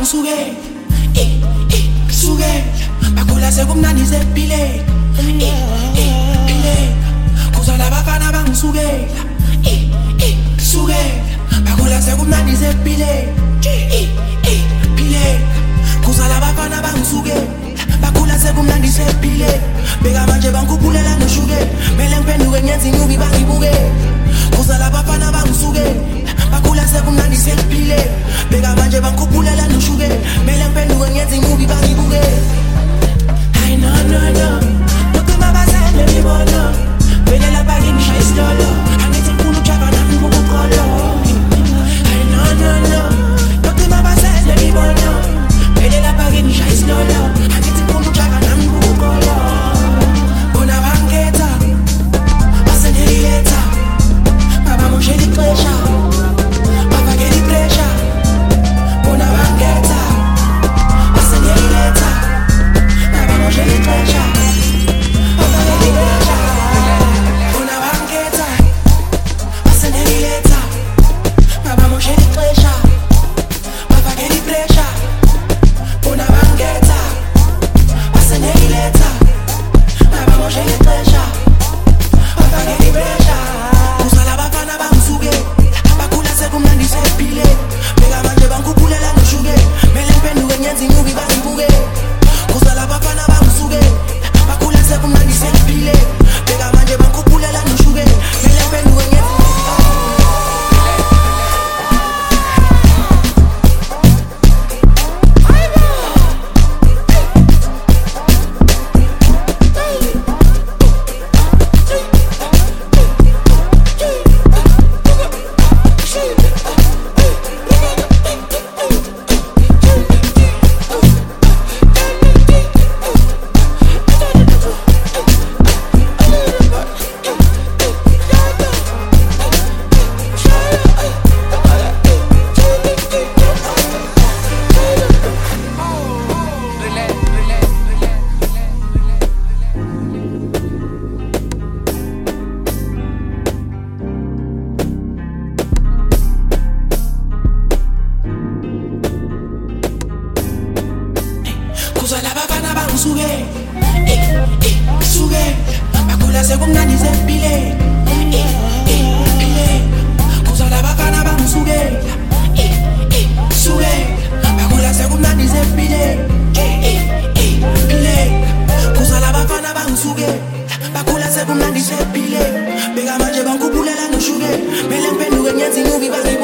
bansuke suke bakula sekumnandi sepile pile kuzala bafana bansuke suke bakula sekumnandi sepile pile kuzala bafana bansuke bakula sekumnandi sepile beka manje bankhupulela noshuke mele ngiphenduke ngenze inyubi bangibuke kuzala bafana bansuke bakula sekumnandi sepile beka manje bankhupulela noshuke mele ngiphenduke ngenze inyubi bangibuke ay no Nokuma basele mibono vele lapha ngisha isilolo angithi ngifuna ukujava nami ngokuqolo ay no Nokuma basele mibono vele lapha ngisha isilolo angithi ngifuna ukujava nami ngokuqolo bona bangekhetha basenelileta baba moshela ixesha bafakela ipressure bona bangekhetha basenelileta baba moshela ixesha bafakela ipressure bona bangekhetha basenelileta baba moshela ixesha bafakela ipressure bona bangekhetha basenelileta baba moshela ixesha bafakela ipressure kuzala bafana bangisuke bakhula sekumnandi sepile beka manje bankhupulela noshuke mele ngiphenduke ngenze inyubi bangibuke kuzala bafana bangisuke bakhula sekumnandi sepile beka manje bankhupulela noshuke mele ngiphenduke ngenze kuzala bafana bangisuke suke bakula sekumnandi sepile pile kuzala bafana bangisuke suke bakula sekumnandi sepile pile kuzala bafana bangisuke bakula sekumnandi sepile beka manje bankhupulela noshuke mele ngiphenduke ngenze inyubi